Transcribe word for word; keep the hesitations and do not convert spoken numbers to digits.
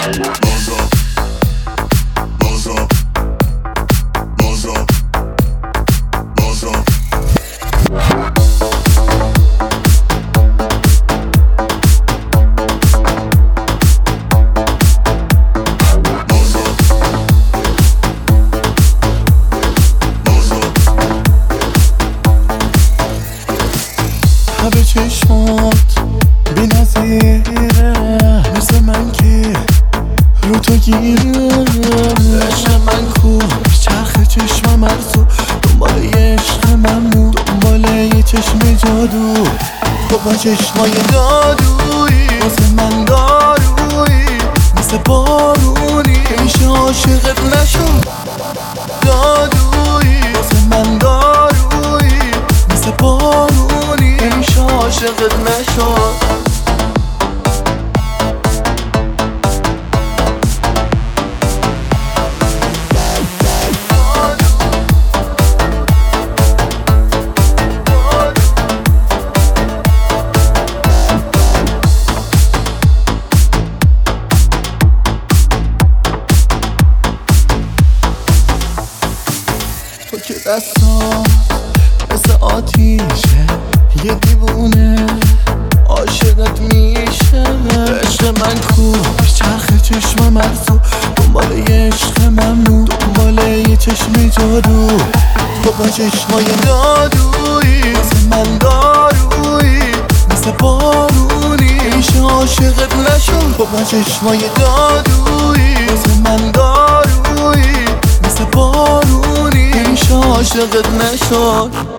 به چشمات بی نظیره، مثل من که رو تو گیره. عشق من کو چرخ چشم مرزو، دنبال یه عشق ممنون، دنبال یه چشم جادو. تو با چشمای جادویی واسه من دارویی، مثل بارونی میشه عاشقت نشو. جادویی واسه من دارویی، مثل بارونی میشه عاشقت نشو. تو که دستات مثل آتیشه، یه دیوونه عاشقت میشه. عشق من کو چرخ چشم مرزو، دنبال یه عشق ممنون، دنبال یه چشم جادو. تو با چشمای جادویی واسه من دارویی، مثل بارونی میشه عاشقت نشو. تو با چشمای جادویی واسه من دارویی، مثل بارونی میشه عاشقت نشو.